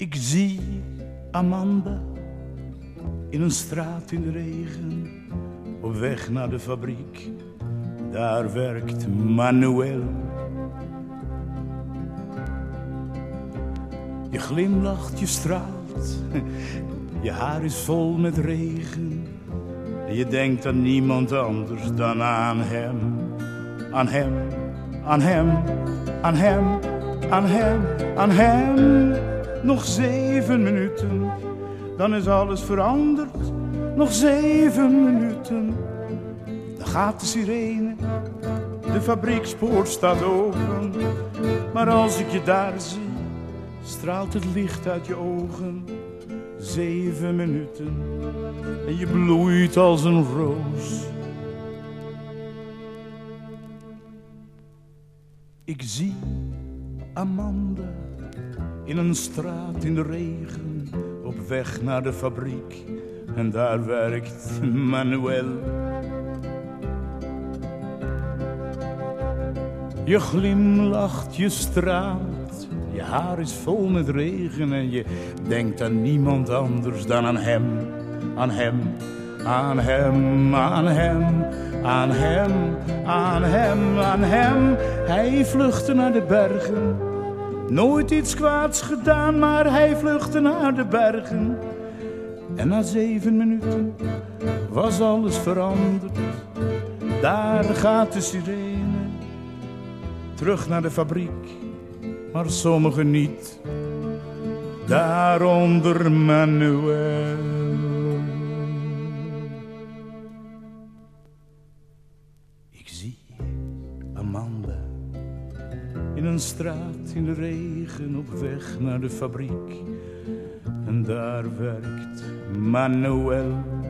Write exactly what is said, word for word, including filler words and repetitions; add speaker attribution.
Speaker 1: Ik zie Amanda in een straat in de regen, op weg naar de fabriek. Daar werkt Manuel. Je glimlacht, je straalt, je haar is vol met regen. En je denkt aan niemand anders dan aan hem. Aan hem, aan hem, aan hem, aan hem, aan hem. Nog zeven minuten, dan is alles veranderd. Nog zeven minuten, dan gaat de sirene. De fabriekspoort staat open. Maar als ik je daar zie, straalt het licht uit je ogen. Zeven minuten, en je bloeit als een roos. Ik zie Amanda in een straat in de regen, op weg naar de fabriek. En daar werkt Manuel. Je glimlacht, je straalt, je haar is vol met regen. En je denkt aan niemand anders dan aan hem. Aan hem, aan hem, aan hem, aan hem, aan hem, aan hem. Hij vluchtte naar de bergen. Nooit iets kwaads gedaan, maar hij vluchtte naar de bergen. En na zeven minuten was alles veranderd. Daar gaat de sirene, terug naar de fabriek. Maar sommigen niet, daaronder Manuel. Ik zie Amanda in een straat in de regen, op weg naar de fabriek. En daar werkt Manuel.